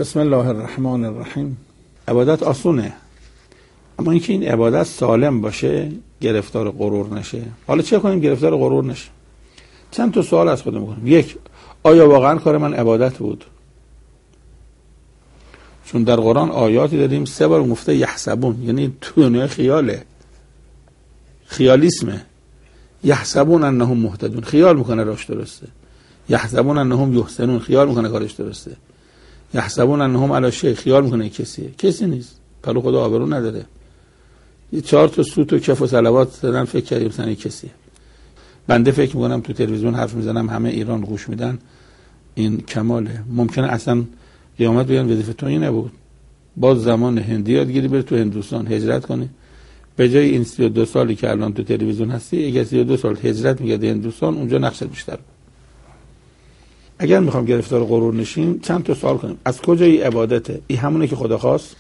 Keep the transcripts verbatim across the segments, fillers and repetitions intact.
بسم الله الرحمن الرحیم. عبادت آسونه، اما اینکه این عبادت سالم باشه، گرفتار غرور نشه. حالا چه کنیم گرفتار غرور نشه؟ چند تا سوال از خودمون کنیم. یک، آیا واقعا کار من عبادت بود؟ چون در قرآن آیاتی داریم سه بار گفته یحسبون، یعنی تو دنیا خیاله، خیالیسمه. یحسبون انهم مهتدون، خیال میکنه راش درسته. یحسبون انهم یحسنون، خیال میکنه کارش درسته. یحسبون انهم علی شیء، خیال میکنه کسیه، کسی نیست. پلو خدا آبرو نداره. یه چهار تا سوت و کف و صلوات دادن، فکر کردیم مثلا کسیه. بنده فکر میکنم تو تلویزیون حرف میزنم همه ایران گوش میدن، این کماله. ممکنه اصلا قیامت بگن وظیفه تو این نبود، باز زمان هندی یادگیری بری تو هندوستان هجرت کنی، به جای این سی و دو سالی که الان تو تلویزیون هستی اگه سی و دو سال هجرت میگردی هندوستان، اونجا نقش بیشتر. اگر میخوام گرفتار غرور نشیم چند تا سوال کنیم. از کجا این عبادته؟ این همونه که خدا خواست؟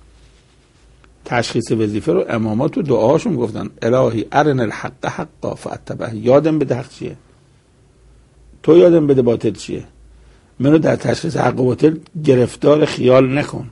تشخیص وظیفه رو امامات تو دعاهاشون گفتن الهی ارن الحق حقا فاتبعه. یادم بده حق چیه، تو یادم بده باطل چیه. منو در تشخیص حق و باطل گرفتار خیال نکن.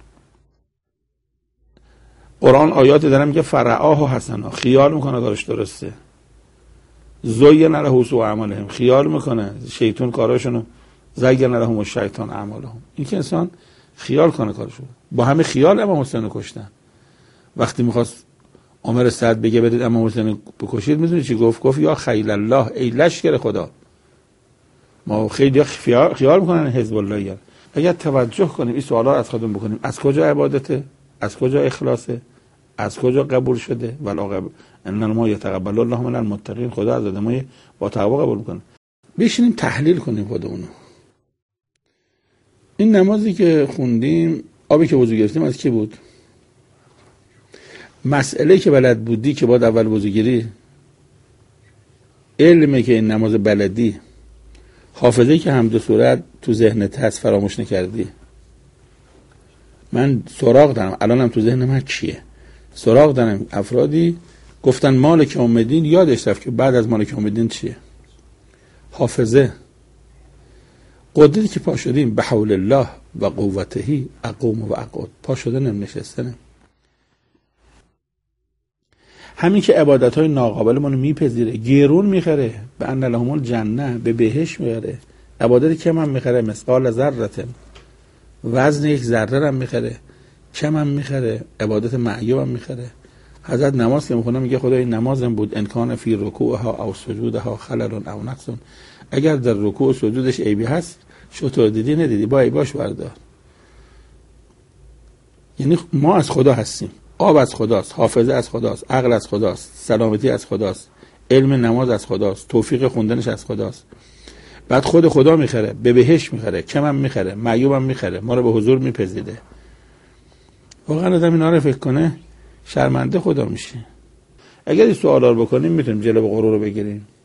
قرآن آیات دارم که فرعاه و حسنا، خیال میکنه کارش درسته. زین لهم سوء اعمالهم، خیال میکنه شیطان کاراشونو زین لهم الشیطان اعمالهم. این که انسان خیال کنه کارشو. با همه خیال امام حسین رو کشتن. وقتی میخواست عمر سعد بگه بدید امام حسین بکشید، میدونی چی گفت؟ گفت یا خیل الله، ای لشکر خدا. ما خیلی خیال, خیال میکنن حزب الله یار. اگر توجه کنیم این سوالا از خودمون بکنیم، از کجا عبادته، از کجا اخلاصه، از کجا قبول شده؟ والعاقبه ان ما یتقبل الله من المتقین، خدا از آدمای با تقوا قبول میکنه. بشینیم تحلیل کنیم خودمونو. این نمازی که خوندیم، آبی که وضو گرفتیم از کی بود؟ مسئله که بلد بودی که باید اول وضو گیری، علمی که این نماز بلدی، حافظه‌ای که حمد و سورت تو ذهنت هست فراموش نکردی. من سراغ دارم الانم تو ذهن من چیه، سراغ دارم افرادی گفتن مالک یوم الدین، یادش رفت که بعد از مالک یوم الدین چیه. حافظه، قدرتی که پا شدیم به حول الله و قوته اقوم و اقعد، پا شدنم نشستنم. همین که عبادت‌های ناقابل منو میپذیره، گیرون میخره، به ان لهم الجنه، به بهش میخره. عبادتی که من میخره مثقال ذره، وزن یک ذره هم میخره، کم هم میخره، عبادت معیوب هم میخره. حضرت نماز که میخونه میگه خدا این نمازم بود انکان فی رکوعها او سجودها خلل او نقص، اگر در رکوع و سجودش عیبی هست شطور دیدی ندیدی با عیباش بردار. یعنی ما از خدا هستیم، آب از خداست، حافظه از خداست، عقل از خداست، سلامتی از خداست، علم نماز از خداست، توفیق خوندنش از خداست. بعد خود خدا میخره، به بهش میخره، کم هم میخره، معیوب هم میخره، ما رو به حضور میپذیره. واقعا آدم اینا رو فکر کنه شرمنده خدا میشه. اگر این سوالا رو بکنیم میتونیم جلو غرور رو بگیریم.